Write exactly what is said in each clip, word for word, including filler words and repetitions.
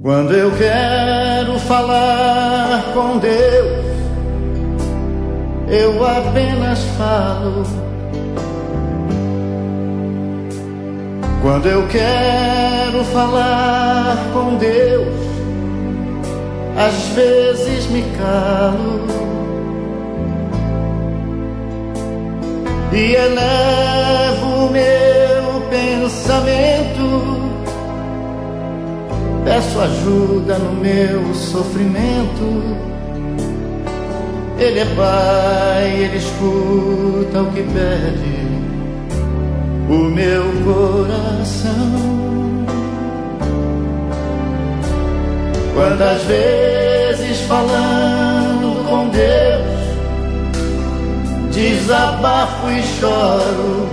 Quando eu quero falar com Deus, eu apenas falo. Quando eu quero falar com Deus, às vezes me calo e elevo o meu pensamento. Peço ajuda no meu sofrimento. Ele é Pai, Ele escuta o que pede o meu coração. Quantas vezes falando com Deus, desabafo e choro,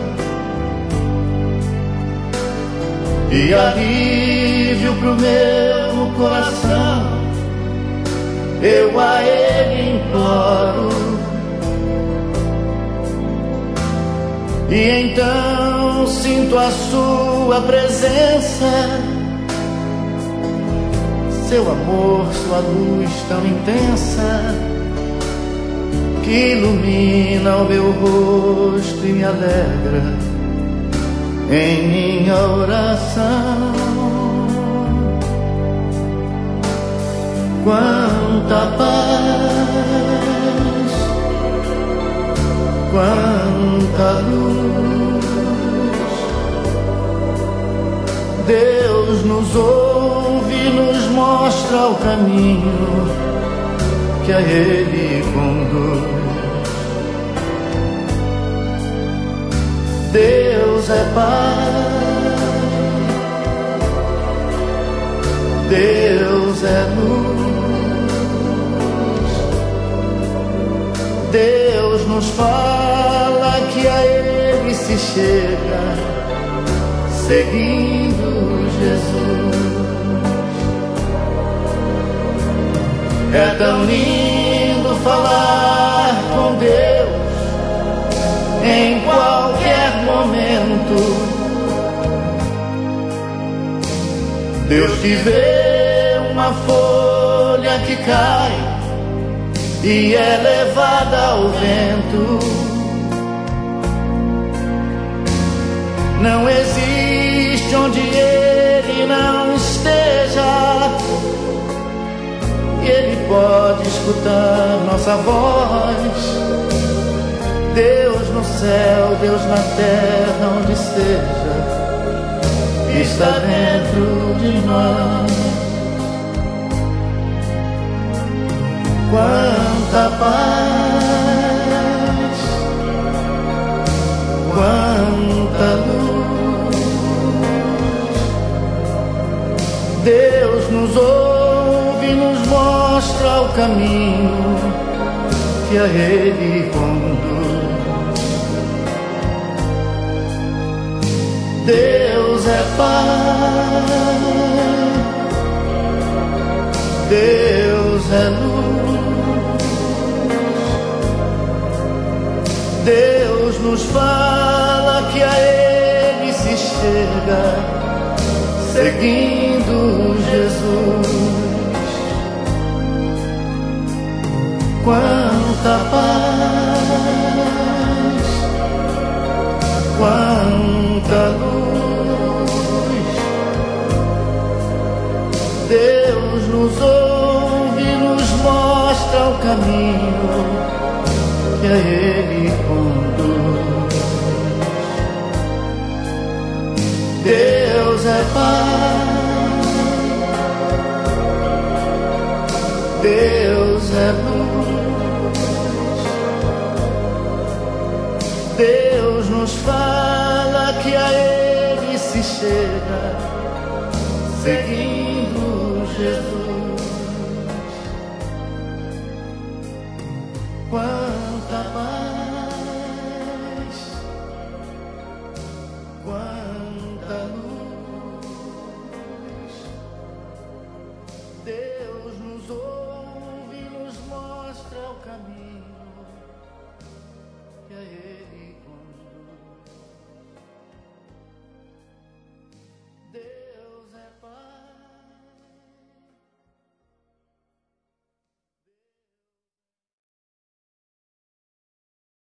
e alívio pro meu coração eu a Ele imploro. E então sinto a sua presença, seu amor, sua luz tão intensa, que ilumina o meu rosto e me alegra em minha oração. Quanta paz, quanta luz, Deus nos ouve e nos mostra o caminho que a Ele conduz. Deus é Pai, Deus é luz, Deus nos fala que a Ele se chega seguindo Jesus. É tão lindo falar com Deus em qualquer momento. Deus que vê uma folha que cai e é levada ao vento. Não existe onde Ele não esteja, e Ele pode escutar nossa voz. Deus no céu, Deus na terra, onde seja, está dentro de nós. Quanta paz, quanta luz, Deus nos ouve e nos mostra o caminho que a Ele conduz. Deus é Pai, Deus é luz, Deus nos fala que a Ele se chega seguindo Jesus. Quanta paz, quanta luz, Deus nos ouve e nos mostra o caminho que a Ele conduz. Deus é Pai, Deus é luz, Deus nos fala que a Ele se chega seguindo Jesus. Quanta paz, quanta luz, Deus nos ouve e nos mostra o caminho